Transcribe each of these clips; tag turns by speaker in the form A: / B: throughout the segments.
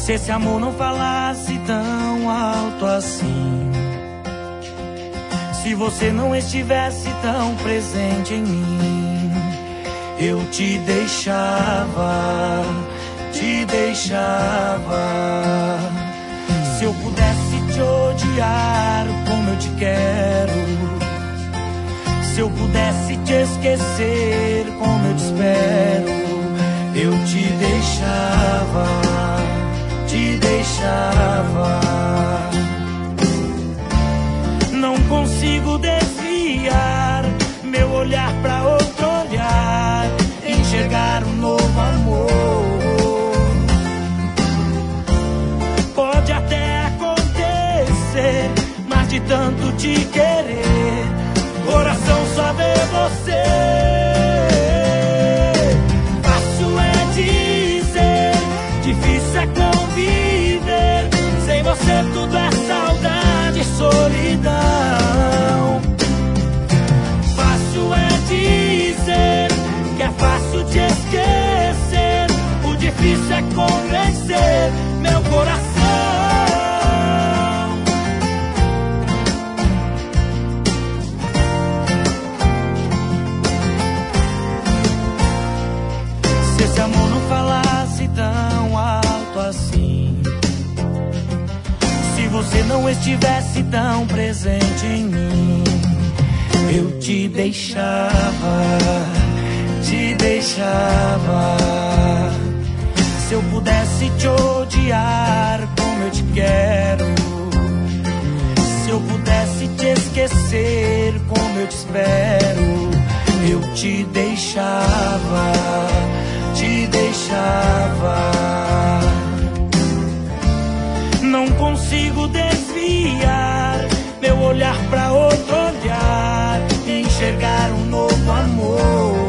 A: Se esse amor não falasse tão alto assim, se você não estivesse tão presente em mim, eu te deixava, te deixava. Se eu pudesse te odiar como eu te quero, se eu pudesse te esquecer como eu te espero, eu te deixava, te deixava. Não consigo desviar meu olhar pra outro olhar, enxergar um novo amor. Pode até acontecer, mas de tanto te querer, coração só vê você. Fácil é dizer, difícil é conviver. Sem você tudo é saudade e solidão. Fácil é dizer que é fácil te esquecer. O difícil é convencer meu coração. Se esse amor não falasse tão alto assim, se você não estivesse tão presente em mim, eu te deixava, te deixava. Se eu pudesse te odiar como eu te quero, se eu pudesse te esquecer como eu te espero, eu te deixava, te deixava. Não consigo desviar meu olhar pra outro olhar, enxergar um novo amor.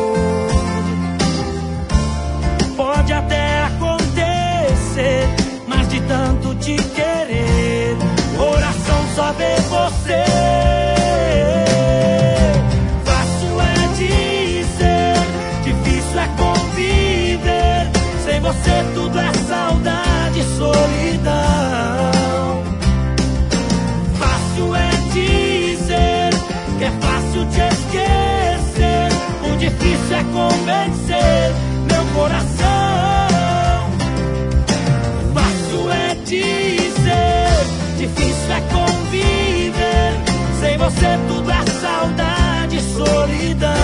A: Pode até acontecer, mas de tanto te querer, coração só vê você. Fácil é dizer, difícil é conviver. Sem você tudo é saudade e solidão. Fácil é dizer que é fácil te esquecer. O difícil é convencer meu coração. Fácil é dizer, difícil é conviver. Sem você tudo é saudade e solidão.